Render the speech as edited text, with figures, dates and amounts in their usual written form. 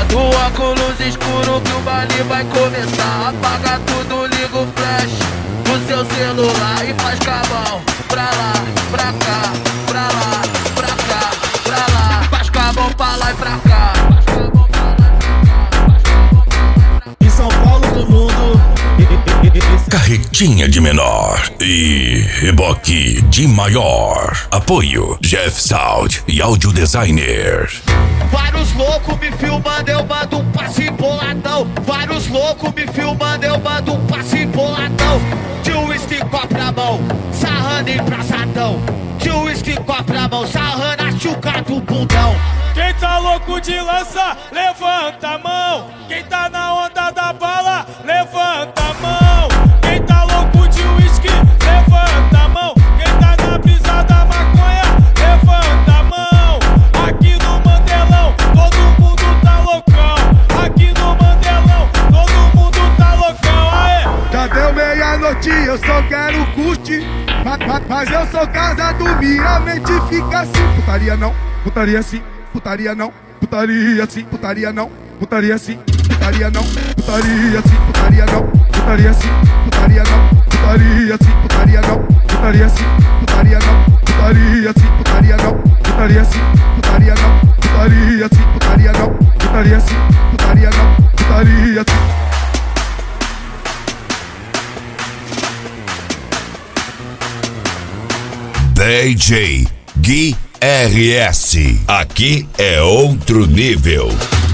O óculos escuro que o baile vai começar. Apaga tudo, liga o flash no seu celular e faz cabão pra lá, pra cá, pra lá, pra cá, pra lá. Faz cabão pra lá e pra cá. Em São Paulo do mundo, Carretinha de menor e reboque de maior. Apoio Jeff Sound e Audio Designer. Vários loucos me filmando, eu mando um passe boladão. Vários loucos me filmando, eu mando um passe boladão. De uísque copo na mão, sarrando embraçadão. De uísque copo na mão, sarrando a chuca do bundão. Quem tá louco de lança, levanta a mão. Quem tá na onda da bala, levanta a mão. Quem tá louco de uísque, levanta a mão. Quem tá na brisa da maconha, levanta a mão. Aqui no Mandelão, todo mundo tá loucão. Aqui no Mandelão, todo mundo tá loucão. Aê! Já deu meia-noite, eu só quero curtir. Mas eu sou casado, minha mente fica assim. Putaria não, putaria sim. Putaria não, putaria sim, putaria não, putaria sim, putaria não, putaria sim, putaria não, putaria sim, putaria não, putaria sim, putaria não, putaria sim, putaria não, putaria sim, putaria não, putaria sim, putaria não, putaria sim, putaria não, putaria sim, putaria não, putaria sim. DJ Gui RS. Aqui é outro nível.